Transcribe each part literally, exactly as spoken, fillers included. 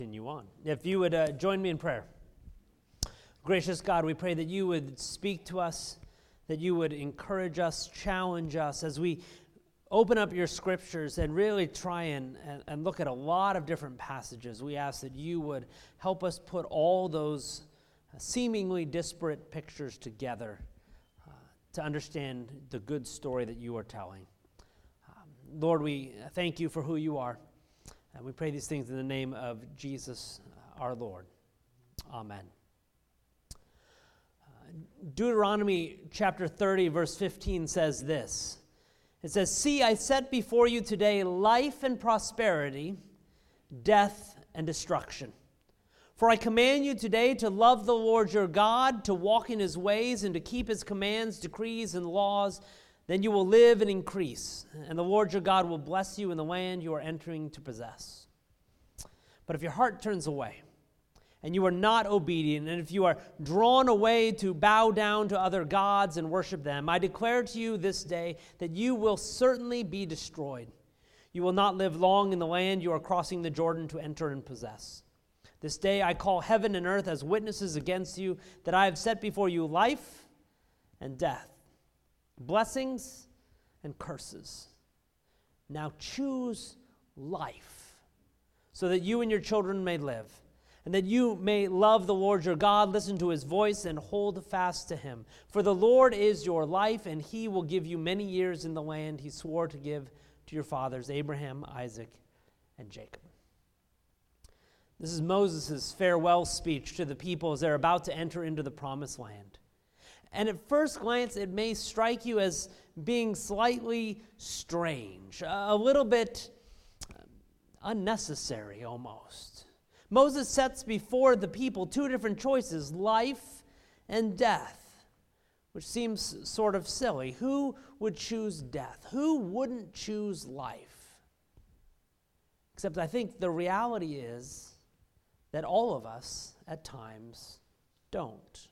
Continue on. If you would uh, join me in prayer. Gracious God, we pray that you would speak to us, that you would encourage us, challenge us as we open up your scriptures and really try and, and, and look at a lot of different passages. We ask that you would help us put all those seemingly disparate pictures together uh, to understand the good story that you are telling. Um, Lord, we thank you for who you are. And we pray these things in the name of Jesus, our Lord. Amen. Uh, Deuteronomy chapter thirty, verse fifteen says this. It says, "See, I set before you today life and prosperity, death and destruction. For I command you today to love the Lord your God, to walk in his ways, and to keep his commands, decrees, and laws. Then you will live and increase, and the Lord your God will bless you in the land you are entering to possess. But if your heart turns away, and you are not obedient, and if you are drawn away to bow down to other gods and worship them, I declare to you this day that you will certainly be destroyed. You will not live long in the land you are crossing the Jordan to enter and possess. This day I call heaven and earth as witnesses against you that I have set before you life and death, blessings and curses. Now choose life, so that you and your children may live, and that you may love the Lord your God, listen to his voice, and hold fast to him. For the Lord is your life, and he will give you many years in the land he swore to give to your fathers, Abraham, Isaac, and Jacob." This is Moses' farewell speech to the people as they're about to enter into the promised land. And at first glance, it may strike you as being slightly strange, a little bit unnecessary almost. Moses sets before the people two different choices, life and death, which seems sort of silly. Who would choose death? Who wouldn't choose life? Except I think the reality is that all of us at times don't.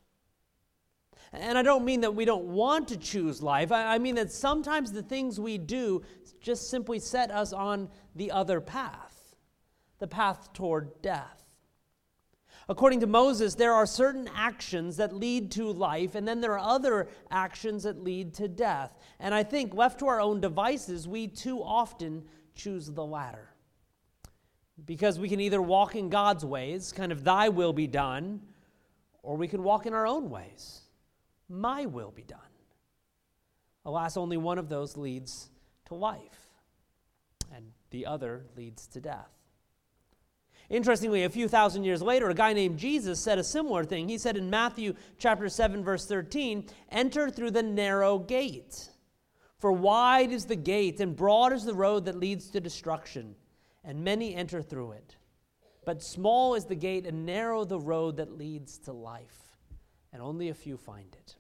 And I don't mean that we don't want to choose life. I mean that sometimes the things we do just simply set us on the other path, the path toward death. According to Moses, there are certain actions that lead to life, and then there are other actions that lead to death. And I think left to our own devices, we too often choose the latter. Because we can either walk in God's ways, kind of thy will be done, or we can walk in our own ways. My will be done. Alas, only one of those leads to life, and the other leads to death. Interestingly, a few thousand years later, a guy named Jesus said a similar thing. He said in Matthew chapter seven, verse thirteen, "Enter through the narrow gate. For wide is the gate, and broad is the road that leads to destruction, and many enter through it. But small is the gate, and narrow the road that leads to life, and only a few find it.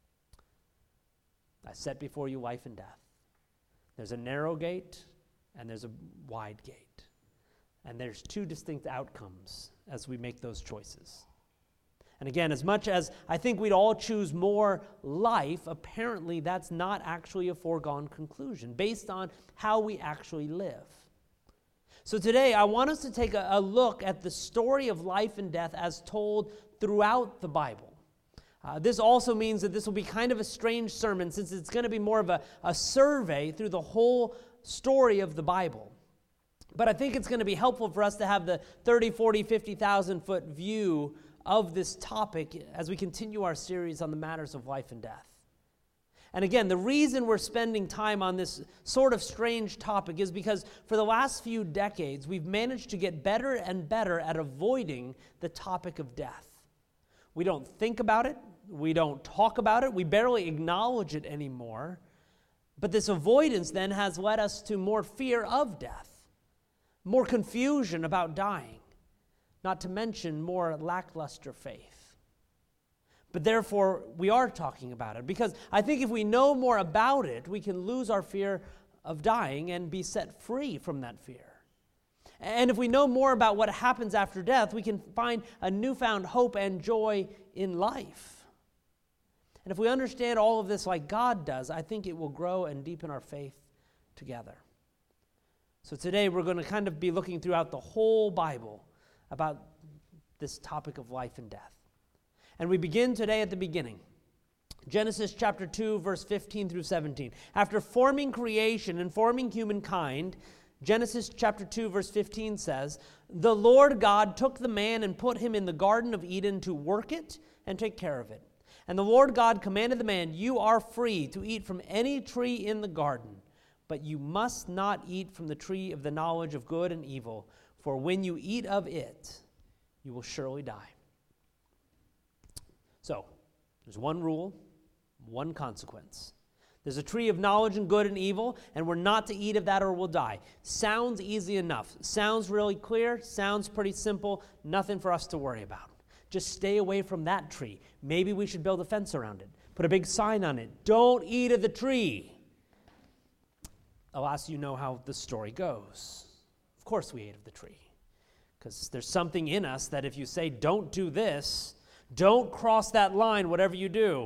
I set before you life and death. There's a narrow gate, and there's a wide gate. And there's two distinct outcomes as we make those choices. And again, as much as I think we'd all choose more life, apparently that's not actually a foregone conclusion based on how we actually live. So today, I want us to take a, a look at the story of life and death as told throughout the Bible. Uh, this also means that this will be kind of a strange sermon, since it's going to be more of a, a survey through the whole story of the Bible. But I think it's going to be helpful for us to have the thirty, forty, fifty thousand foot view of this topic as we continue our series on the matters of life and death. And again, the reason we're spending time on this sort of strange topic is because for the last few decades, we've managed to get better and better at avoiding the topic of death. We don't think about it. We don't talk about it. We barely acknowledge it anymore. But this avoidance then has led us to more fear of death, more confusion about dying, not to mention more lackluster faith. But therefore, we are talking about it, because I think if we know more about it, we can lose our fear of dying and be set free from that fear. And if we know more about what happens after death, we can find a newfound hope and joy in life. And if we understand all of this like God does, I think it will grow and deepen our faith together. So today we're going to kind of be looking throughout the whole Bible about this topic of life and death. And we begin today at the beginning. Genesis chapter two, verse fifteen through seventeen. After forming creation and forming humankind, Genesis chapter two, verse fifteen says, "The Lord God took the man and put him in the Garden of Eden to work it and take care of it. And the Lord God commanded the man, 'You are free to eat from any tree in the garden, but you must not eat from the tree of the knowledge of good and evil, for when you eat of it, you will surely die.'" So, there's one rule, one consequence. There's a tree of knowledge and good and evil, and we're not to eat of that or we'll die. Sounds easy enough. Sounds really clear. Sounds pretty simple. Nothing for us to worry about. Just stay away from that tree. Maybe we should build a fence around it. Put a big sign on it. Don't eat of the tree. Alas, you know how the story goes. Of course we ate of the tree. Because there's something in us that if you say, don't do this, don't cross that line, whatever you do.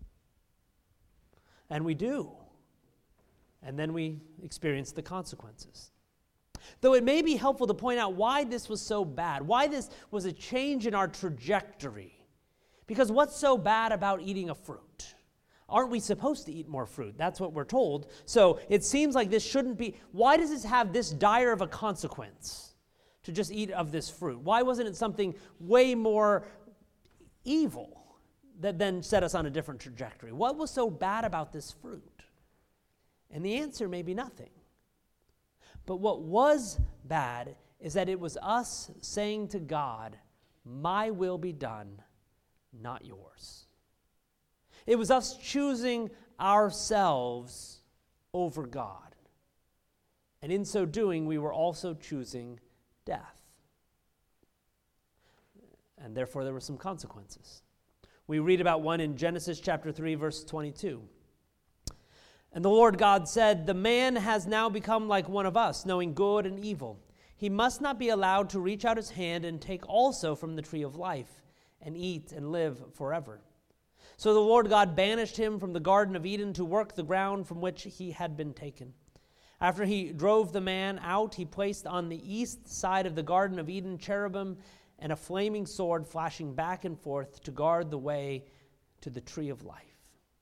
And we do. And then we experience the consequences. Though it may be helpful to point out why this was so bad, why this was a change in our trajectory. Because what's so bad about eating a fruit? Aren't we supposed to eat more fruit? That's what we're told. So it seems like this shouldn't be. Why does this have this dire of a consequence to just eat of this fruit? Why wasn't it something way more evil that then set us on a different trajectory? What was so bad about this fruit? And the answer may be nothing. But what was bad is that it was us saying to God, "My will be done, not yours." It was us choosing ourselves over God. And in so doing, we were also choosing death. And therefore, there were some consequences. We read about one in Genesis chapter three, verse twenty-two. "And the Lord God said, 'The man has now become like one of us, knowing good and evil. He must not be allowed to reach out his hand and take also from the tree of life and eat and live forever.' So the Lord God banished him from the Garden of Eden to work the ground from which he had been taken. After he drove the man out, he placed on the east side of the Garden of Eden cherubim and a flaming sword flashing back and forth to guard the way to the tree of life."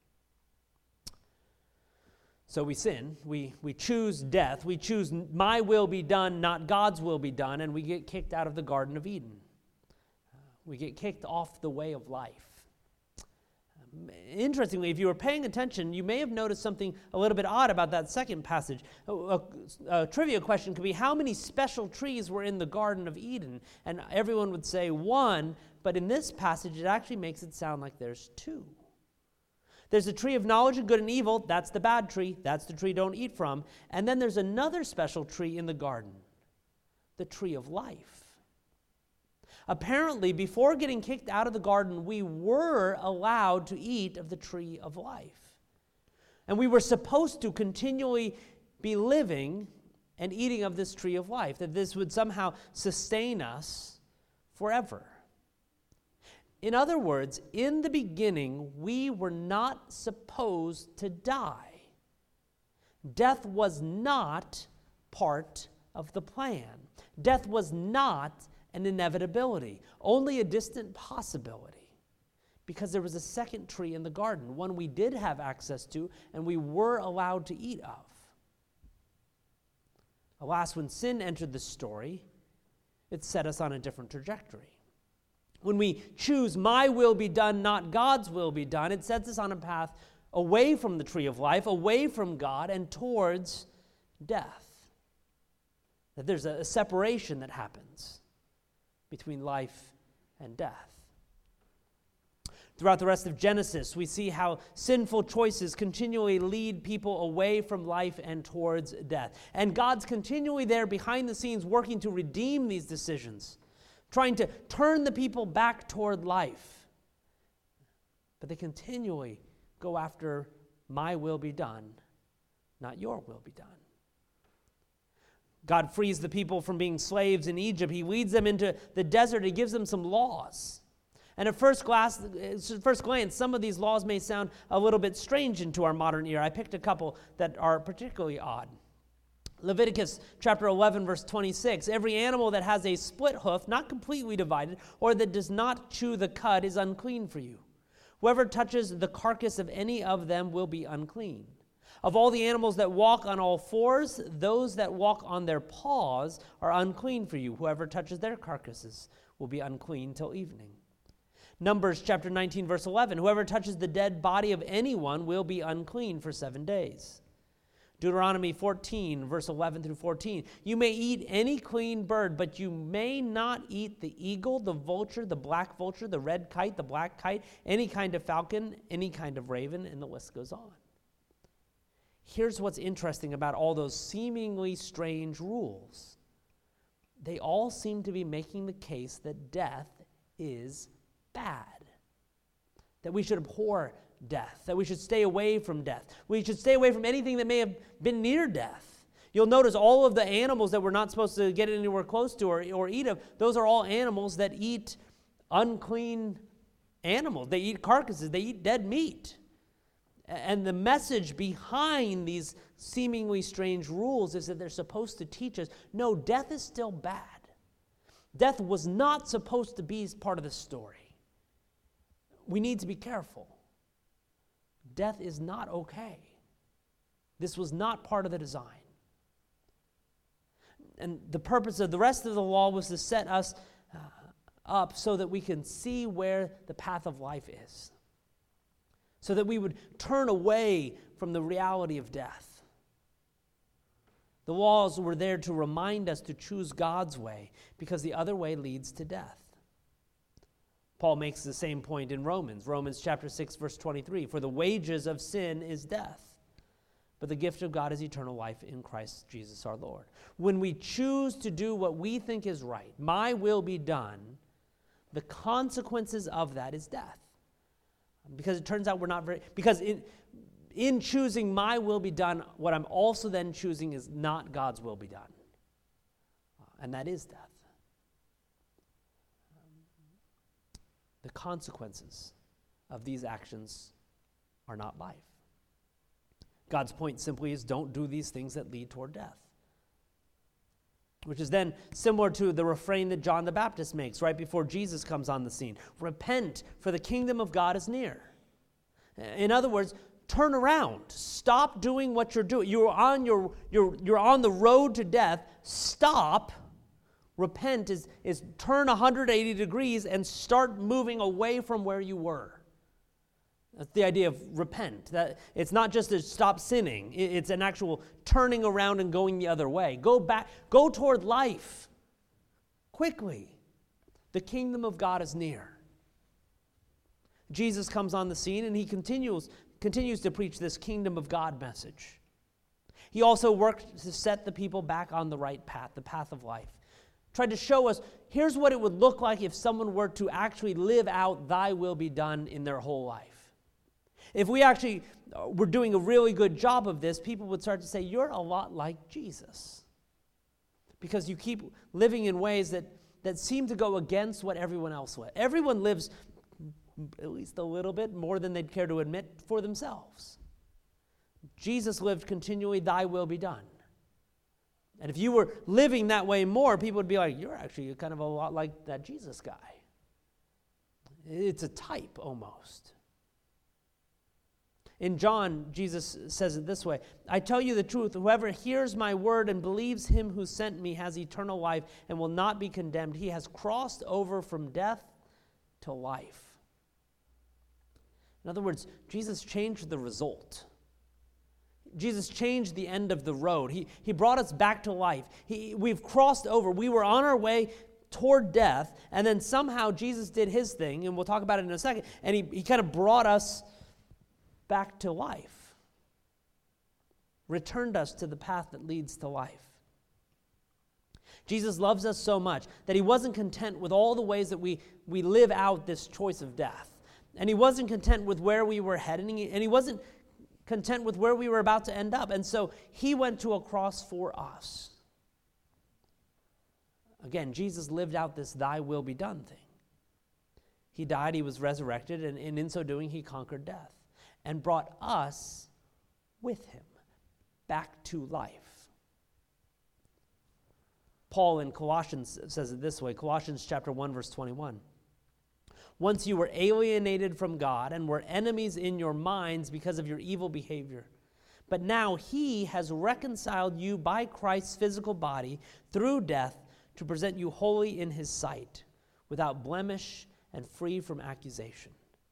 So we sin, we, we choose death, we choose my will be done, not God's will be done, and we get kicked out of the Garden of Eden. Uh, we get kicked off the way of life. Interestingly, if you were paying attention, you may have noticed something a little bit odd about that second passage. A, a, a trivia question could be, how many special trees were in the Garden of Eden? And everyone would say one, but in this passage, it actually makes it sound like there's two. There's a tree of knowledge of good and evil. That's the bad tree. That's the tree don't eat from. And then there's another special tree in the garden, the tree of life. Apparently, before getting kicked out of the garden, we were allowed to eat of the tree of life. And we were supposed to continually be living and eating of this tree of life, that this would somehow sustain us forever. In other words, in the beginning, we were not supposed to die. Death was not part of the plan. Death was not an inevitability, only a distant possibility, because there was a second tree in the garden, one we did have access to and we were allowed to eat of. Alas, when sin entered the story, it set us on a different trajectory. When we choose my will be done, not God's will be done, it sets us on a path away from the tree of life, away from God, and towards death. That there's a, a separation that happens between life and death. Throughout the rest of Genesis, we see how sinful choices continually lead people away from life and towards death. And God's continually there behind the scenes working to redeem these decisions, trying to turn the people back toward life. But they continually go after my will be done, not your will be done. God frees the people from being slaves in Egypt. He leads them into the desert. He gives them some laws. And at first glance, first glance, some of these laws may sound a little bit strange into our modern ear. I picked a couple that are particularly odd. Leviticus chapter eleven, verse twenty-six, every animal that has a split hoof, not completely divided, or that does not chew the cud is unclean for you. Whoever touches the carcass of any of them will be unclean. Of all the animals that walk on all fours, those that walk on their paws are unclean for you. Whoever touches their carcasses will be unclean till evening. Numbers chapter nineteen, verse eleven, whoever touches the dead body of anyone will be unclean for seven days. Deuteronomy fourteen, verse eleven through fourteen, you may eat any clean bird, but you may not eat the eagle, the vulture, the black vulture, the red kite, the black kite, any kind of falcon, any kind of raven, and the list goes on. Here's what's interesting about all those seemingly strange rules. They all seem to be making the case that death is bad, that we should abhor death, that we should stay away from death. We should stay away from anything that may have been near death. You'll notice all of the animals that we're not supposed to get anywhere close to or, or eat of, those are all animals that eat unclean animals. They eat carcasses. They eat dead meat. And the message behind these seemingly strange rules is that they're supposed to teach us, no, death is still bad. Death was not supposed to be part of the story. We need to be careful. Death is not okay. This was not part of the design. And the purpose of the rest of the law was to set us uh, up so that we can see where the path of life is, so that we would turn away from the reality of death. The laws were there to remind us to choose God's way, because the other way leads to death. Paul makes the same point in Romans, Romans chapter six, verse twenty-three, for the wages of sin is death, but the gift of God is eternal life in Christ Jesus our Lord. When we choose to do what we think is right, my will be done, the consequences of that is death. Because it turns out we're not very, because in, in choosing my will be done, what I'm also then choosing is not God's will be done. Uh, and that is death. Um, the consequences of these actions are not life. God's point simply is don't do these things that lead toward death. Which is then similar to the refrain that John the Baptist makes right before Jesus comes on the scene. Repent, for the kingdom of God is near. In other words, turn around. Stop doing what you're doing. You're on your you're you're on the road to death. Stop. Repent is, is turn one hundred eighty degrees and start moving away from where you were. That's the idea of repent. That it's not just to stop sinning. It's an actual turning around and going the other way. Go back, go toward life. Quickly. The kingdom of God is near. Jesus comes on the scene and he continues, continues to preach this kingdom of God message. He also worked to set the people back on the right path, the path of life. Tried to show us, here's what it would look like if someone were to actually live out thy will be done in their whole life. If we actually were doing a really good job of this, people would start to say, you're a lot like Jesus. Because you keep living in ways that, that seem to go against what everyone else would. Everyone lives at least a little bit more than they'd care to admit for themselves. Jesus lived continually, thy will be done. And if you were living that way more, people would be like, you're actually kind of a lot like that Jesus guy. It's a type almost. In John, Jesus says it this way, I tell you the truth, whoever hears my word and believes him who sent me has eternal life and will not be condemned. He has crossed over from death to life. In other words, Jesus changed the result. Jesus changed the end of the road. He, he brought us back to life. He, we've crossed over. We were on our way toward death, and then somehow Jesus did his thing, and we'll talk about it in a second, and he, he kind of brought us back to life, returned us to the path that leads to life. Jesus loves us so much that he wasn't content with all the ways that we, we live out this choice of death. And he wasn't content with where we were heading, and he wasn't content with where we were about to end up. And so he went to a cross for us. Again, Jesus lived out this thy will be done thing. He died, he was resurrected, and, and in so doing he conquered death and brought us with him back to life. Paul in Colossians says it this way, Colossians chapter one, verse twenty-one. Once you were alienated from God and were enemies in your minds because of your evil behavior. But now he has reconciled you by Christ's physical body through death to present you holy in his sight, without blemish and free from accusation.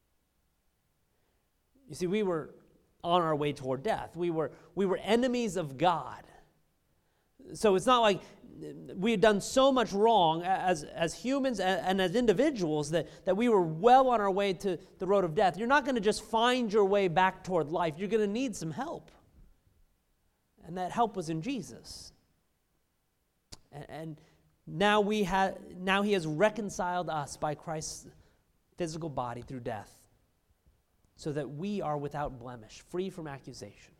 You see, we were on our way toward death. We were, we were enemies of God. So it's not like we had done so much wrong as, as humans and, and as individuals that, that we were well on our way to the road of death. You're not going to just find your way back toward life. You're going to need some help. And that help was in Jesus. And, and now we have now he has reconciled us by Christ's physical body through death, so that we are without blemish, free from accusation.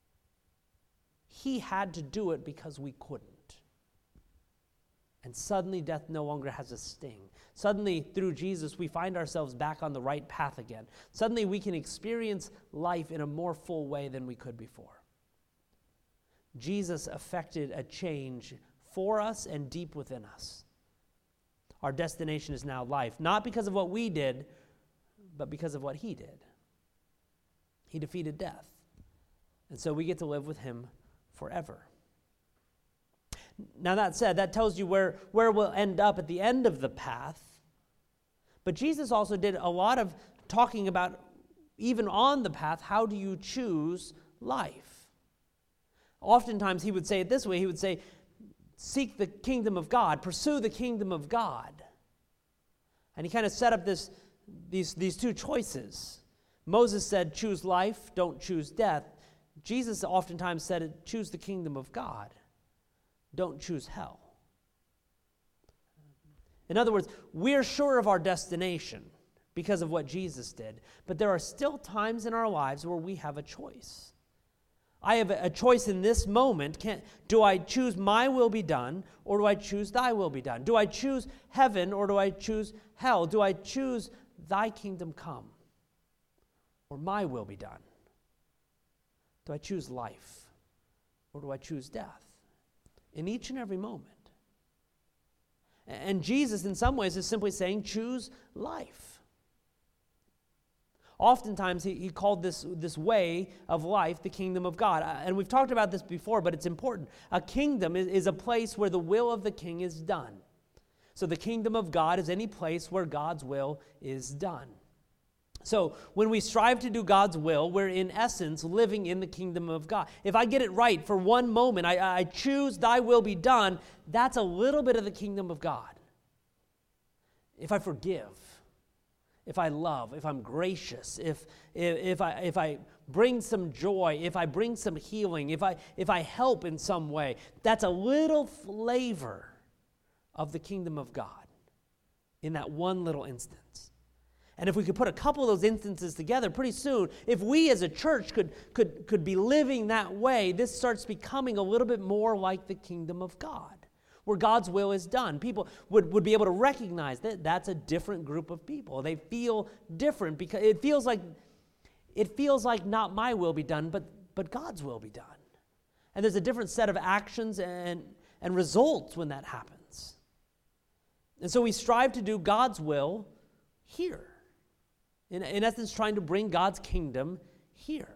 He had to do it because we couldn't. And suddenly death no longer has a sting. Suddenly, through Jesus, we find ourselves back on the right path again. Suddenly we can experience life in a more full way than we could before. Jesus effected a change for us and deep within us. Our destination is now life, not because of what we did, but because of what he did. He defeated death. And so we get to live with him forever. Now that said, that tells you where, where we'll end up at the end of the path. But Jesus also did a lot of talking about, even on the path, how do you choose life? Oftentimes he would say it this way. He would say, seek the kingdom of God, pursue the kingdom of God. And he kind of set up this, these, these two choices. Moses said, choose life, don't choose death. Jesus oftentimes said, choose the kingdom of God, don't choose hell. In other words, we're sure of our destination because of what Jesus did, but there are still times in our lives where we have a choice. I have a choice in this moment. Can, do I choose my will be done, or do I choose thy will be done? Do I choose heaven, or do I choose hell? Do I choose thy kingdom come, or my will be done? Do I choose life, or do I choose death? In each and every moment. And Jesus, in some ways, is simply saying, choose life. Oftentimes, he, he called this, this way of life the kingdom of God. And we've talked about this before, but it's important. A kingdom is, is a place where the will of the king is done. So the kingdom of God is any place where God's will is done. So when we strive to do God's will, we're in essence living in the kingdom of God. If I get it right for one moment, I, I choose thy will be done, that's a little bit of the kingdom of God. If I forgive, if I love, if I'm gracious, if, if, if, I, if I bring some joy, if I bring some healing, if I, if I help in some way, that's a little flavor of the kingdom of God in that one little instance. And if we could put a couple of those instances together, pretty soon, if we as a church could, could, could be living that way, this starts becoming a little bit more like the kingdom of God, where God's will is done. People would, would be able to recognize that that's a different group of people. They feel different because it feels like it feels like not my will be done, but, but God's will be done. And there's a different set of actions and, and results when that happens. And so we strive to do God's will here. In, in essence, trying to bring God's kingdom here.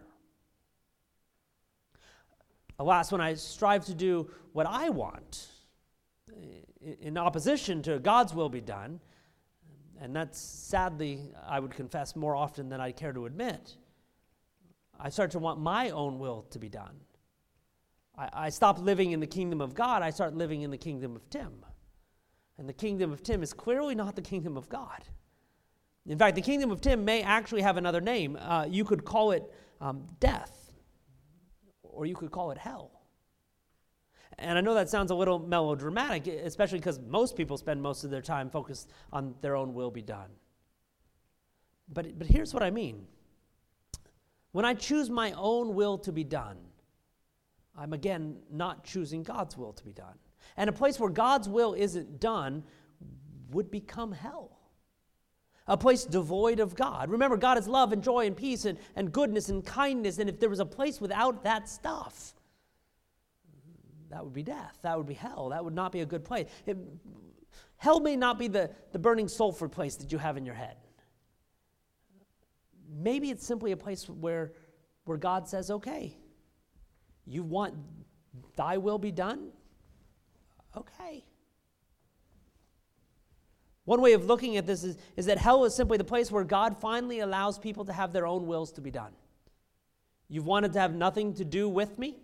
Alas, when I strive to do what I want, in opposition to God's will be done, and that's sadly, I would confess, more often than I care to admit, I start to want my own will to be done. I, I stop living in the kingdom of God, I start living in the kingdom of Tim. And the kingdom of Tim is clearly not the kingdom of God. In fact, the kingdom of Tim may actually have another name. Uh, you could call it um, death, or you could call it hell. And I know that sounds a little melodramatic, especially because most people spend most of their time focused on their own will be done. But, but here's what I mean. When I choose my own will to be done, I'm again not choosing God's will to be done. And a place where God's will isn't done would become hell. A place devoid of God. Remember, God is love and joy and peace and, and goodness and kindness. And if there was a place without that stuff, that would be death. That would be hell. That would not be a good place. It, hell may not be the, the burning sulfur place that you have in your head. Maybe it's simply a place where, where God says, okay, you want thy will be done? Okay. One way of looking at this is, is that hell is simply the place where God finally allows people to have their own wills to be done. You've wanted to have nothing to do with me?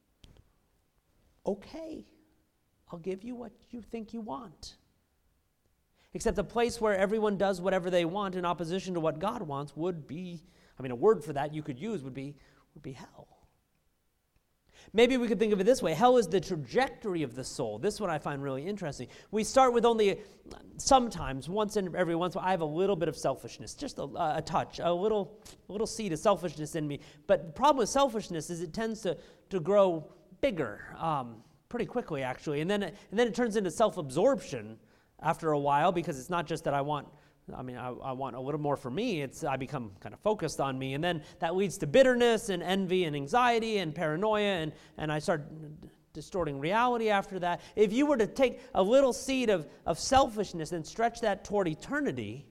Okay, I'll give you what you think you want. Except a place where everyone does whatever they want in opposition to what God wants would be, I mean, a word for that you could use would be, would be hell. Maybe we could think of it this way. Hell is the trajectory of the soul. This one I find really interesting. We start with only, sometimes, once in every once in a while, I have a little bit of selfishness, just a, a touch, a little, a little seed of selfishness in me. But the problem with selfishness is it tends to, to grow bigger um, pretty quickly, actually. And then, it, and then it turns into self-absorption after a while, because it's not just that I want I mean, I, I want a little more for me. It's I become kind of focused on me. And then that leads to bitterness and envy and anxiety and paranoia, and, and I start d- distorting reality after that. If you were to take a little seed of, of selfishness and stretch that toward eternity,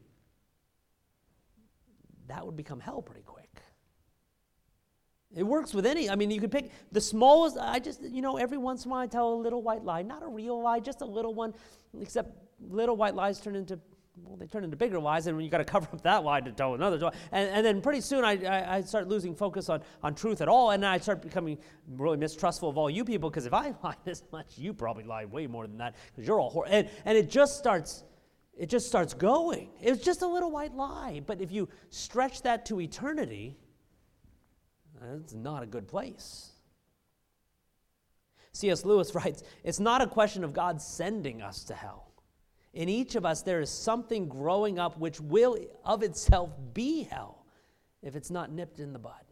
that would become hell pretty quick. It works with any, I mean, you could pick the smallest, I just, you know, every once in a while I tell a little white lie, not a real lie, just a little one, except little white lies turn into Well, they turn into bigger lies, and when you got to cover up that lie to tell another lie, and, and then pretty soon I, I, I start losing focus on, on truth at all, and I start becoming really mistrustful of all you people, because if I lie this much, you probably lie way more than that, because you're all hor- and and it just starts, it just starts going. It's just a little white lie, but if you stretch that to eternity, it's not a good place. C S Lewis writes, "It's not a question of God sending us to hell. In each of us, there is something growing up which will of itself be hell if it's not nipped in the bud."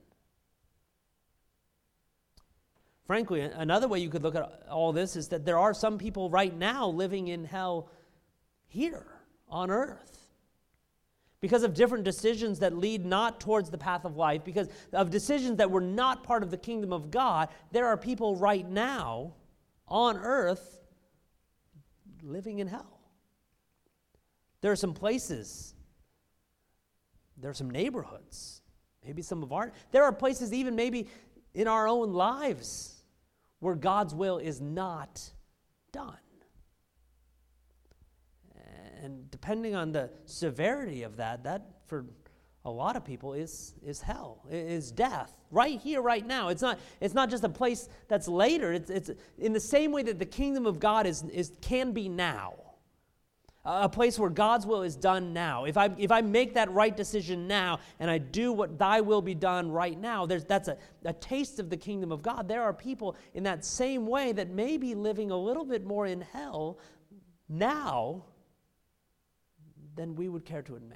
Frankly, another way you could look at all this is that there are some people right now living in hell here on earth because of different decisions that lead not towards the path of life, because of decisions that were not part of the kingdom of God. There are people right now on earth living in hell. There are some places, there are some neighborhoods, maybe some of our, there are places even maybe in our own lives where God's will is not done. And depending on the severity of that, that for a lot of people is, is hell, is death, right here, right now. It's not, it's not just a place that's later. It's, it's in the same way that the kingdom of God is, is can be now. A place where God's will is done now. If I if I make that right decision now and I do what thy will be done right now, there's that's a, a taste of the kingdom of God. There are people in that same way that may be living a little bit more in hell now than we would care to admit.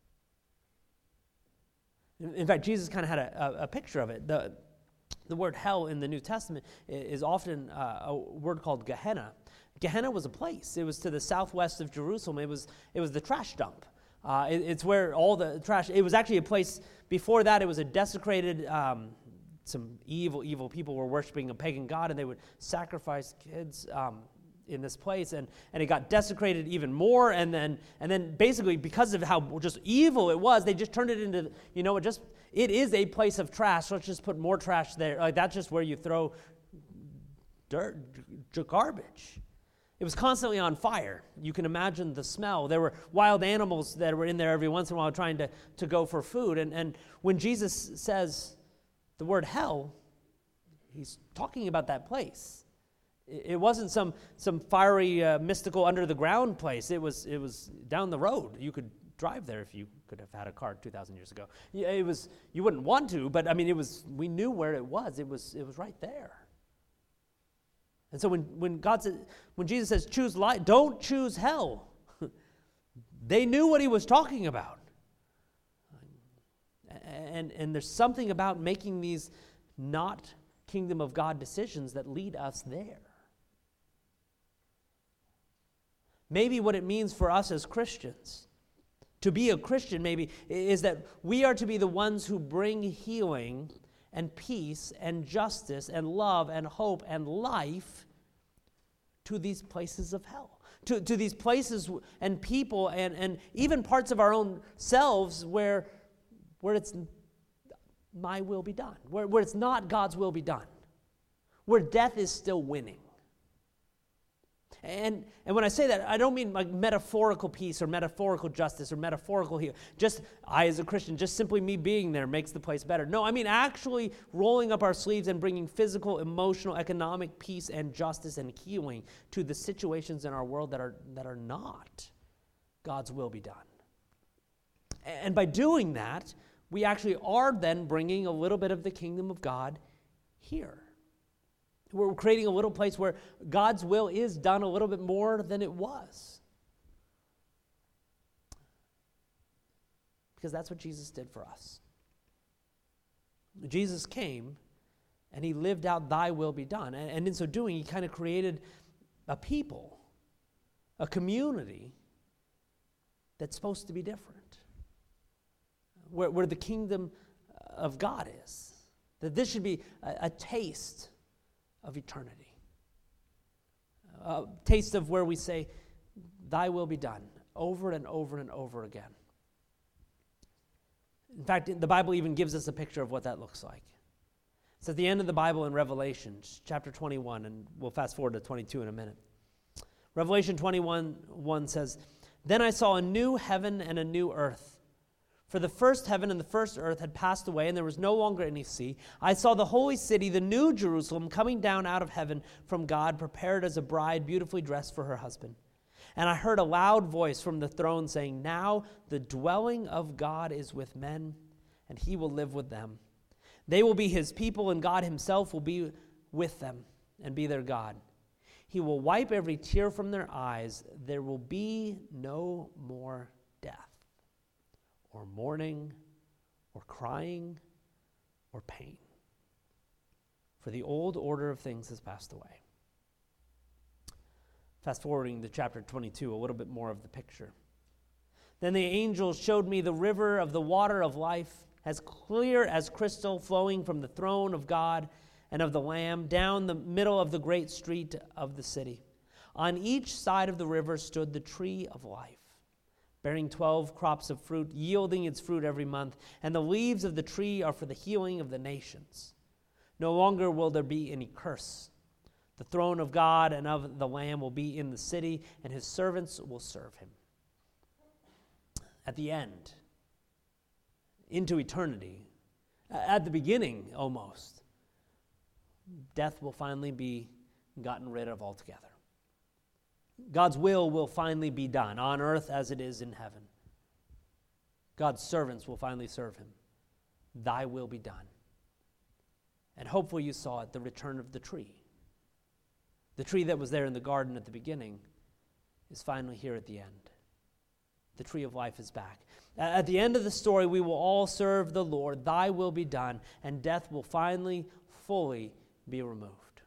In, in fact, Jesus kind of had a, a, a picture of it. The, the word hell in the New Testament is often uh, a word called Gehenna. Gehenna was a place. It was to the southwest of Jerusalem. It was it was the trash dump. Uh, it, it's where all the trash, it was actually a place, before that it was a desecrated, um, some evil, evil people were worshiping a pagan god, and they would sacrifice kids um, in this place, and, and it got desecrated even more, and then and then basically because of how just evil it was, they just turned it into, you know, it just, it is a place of trash, so let's just put more trash there. Like, that's just where you throw dirt, garbage. It was constantly on fire. You can imagine the smell. There were wild animals that were in there every once in a while trying to, to go for food. And, and when Jesus says the word hell, he's talking about that place. It, it wasn't some some fiery, uh, mystical, under-the-ground place. It was it was down the road. You could drive there if you could have had a car two thousand years ago. It was, you wouldn't want to, but I mean, it was. We knew where it was. It was it was right there. And so when, when God says, when Jesus says choose life, don't choose hell. They knew what he was talking about. And, and there's something about making these not kingdom of God decisions that lead us there. Maybe what it means for us as Christians, to be a Christian maybe, is that we are to be the ones who bring healing and peace and justice and love and hope and life to these places of hell, to, to these places and people and, and even parts of our own selves where, where it's my will be done, where, where it's not God's will be done, where death is still winning. And, and when I say that, I don't mean like metaphorical peace or metaphorical justice or metaphorical healing. Just I as a Christian, just simply me being there makes the place better. No, I mean actually rolling up our sleeves and bringing physical, emotional, economic peace and justice and healing to the situations in our world that are, that are not God's will be done. And by doing that, we actually are then bringing a little bit of the kingdom of God here. We're creating a little place where God's will is done a little bit more than it was. Because that's what Jesus did for us. Jesus came and he lived out thy will be done. And, and in so doing, he kind of created a people, a community that's supposed to be different. Where, where the kingdom of God is. That this should be a, a taste of eternity. A taste of where we say, thy will be done, over and over and over again. In fact, the Bible even gives us a picture of what that looks like. It's at the end of the Bible in Revelation, chapter twenty-one, and we'll fast forward to twenty-two in a minute. Revelation twenty-one one says, then I saw a new heaven and a new earth. For the first heaven and the first earth had passed away, and there was no longer any sea. I saw the holy city, the new Jerusalem, coming down out of heaven from God, prepared as a bride beautifully dressed for her husband. And I heard a loud voice from the throne saying, now the dwelling of God is with men, and he will live with them. They will be his people, and God himself will be with them and be their God. He will wipe every tear from their eyes. There will be no more death, or mourning, or crying, or pain. For the old order of things has passed away. Fast forwarding to chapter twenty-two, a little bit more of the picture. Then the angel showed me the river of the water of life, as clear as crystal, flowing from the throne of God and of the Lamb, down the middle of the great street of the city. On each side of the river stood the tree of life, bearing twelve crops of fruit, yielding its fruit every month. And the leaves of the tree are for the healing of the nations. No longer will there be any curse. The throne of God and of the Lamb will be in the city, and his servants will serve him. At the end, into eternity, at the beginning almost, death will finally be gotten rid of altogether. God's will will finally be done on earth as it is in heaven. God's servants will finally serve him. Thy will be done. And hopefully you saw it, the return of the tree. The tree that was there in the garden at the beginning is finally here at the end. The tree of life is back. At the end of the story, we will all serve the Lord. Thy will be done, and death will finally, fully be removed.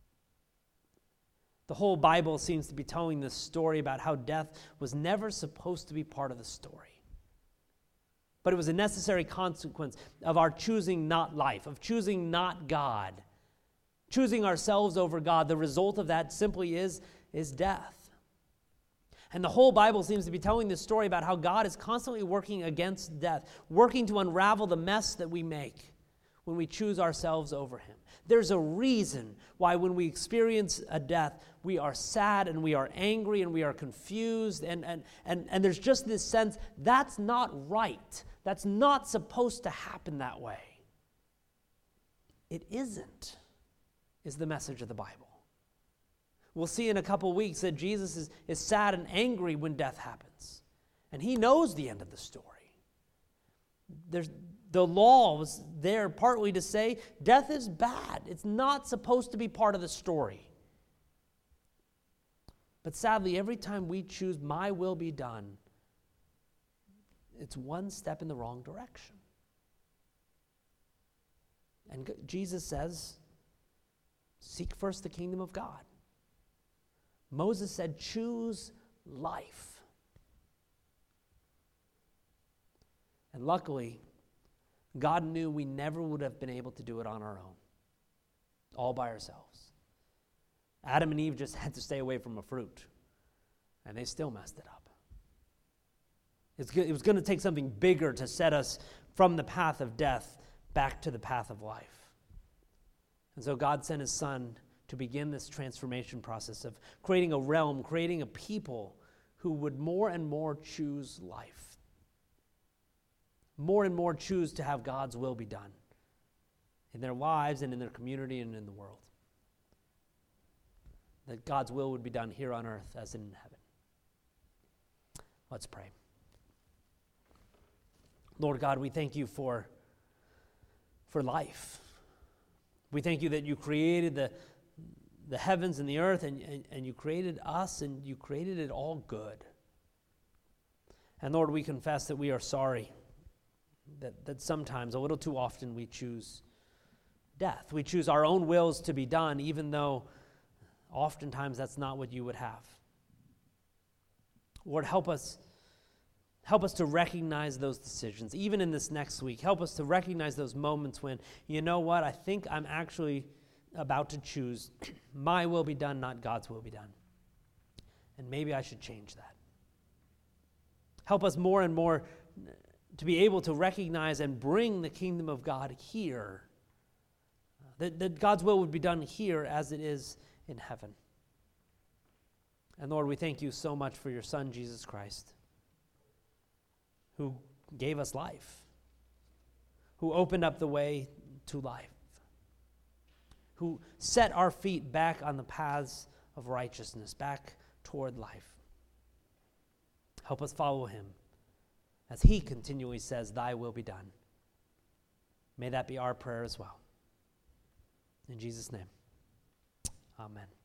The whole Bible seems to be telling this story about how death was never supposed to be part of the story. But it was a necessary consequence of our choosing not life, of choosing not God, choosing ourselves over God. The result of that simply is, is death. And the whole Bible seems to be telling this story about how God is constantly working against death, working to unravel the mess that we make when we choose ourselves over him. There's a reason why when we experience a death, we are sad and we are angry and we are confused. And, and, and, and there's just this sense, that's not right. That's not supposed to happen that way. It isn't, is the message of the Bible. We'll see in a couple weeks that Jesus is, is sad and angry when death happens. And he knows the end of the story. There's, the law was there partly to say death is bad. It's not supposed to be part of the story. But sadly, every time we choose my will be done, it's one step in the wrong direction. And Jesus says, seek first the kingdom of God. Moses said, choose life. And luckily, God knew we never would have been able to do it on our own, all by ourselves. Adam and Eve just had to stay away from a fruit, and they still messed it up. It's, it was going to take something bigger to set us from the path of death back to the path of life. And so God sent his Son to begin this transformation process of creating a realm, creating a people who would more and more choose life. More and more choose to have God's will be done in their lives and in their community and in the world. That God's will would be done here on earth as in heaven. Let's pray. Lord God, we thank you for, for life. We thank you that you created the, the heavens and the earth, and, and, and you created us, and you created it all good. And Lord, we confess that we are sorry that, that sometimes, a little too often, we choose death. We choose our own wills to be done, even though oftentimes that's not what you would have. Lord, help us, help us to recognize those decisions, even in this next week. Help us to recognize those moments when, you know what, I think I'm actually about to choose my will be done, not God's will be done. And maybe I should change that. Help us more and more to be able to recognize and bring the kingdom of God here. That, that God's will would be done here as it is in heaven. And Lord, we thank you so much for your Son, Jesus Christ, who gave us life, who opened up the way to life, who set our feet back on the paths of righteousness, back toward life. Help us follow him as he continually says, thy will be done. May that be our prayer as well. In Jesus' name, amen.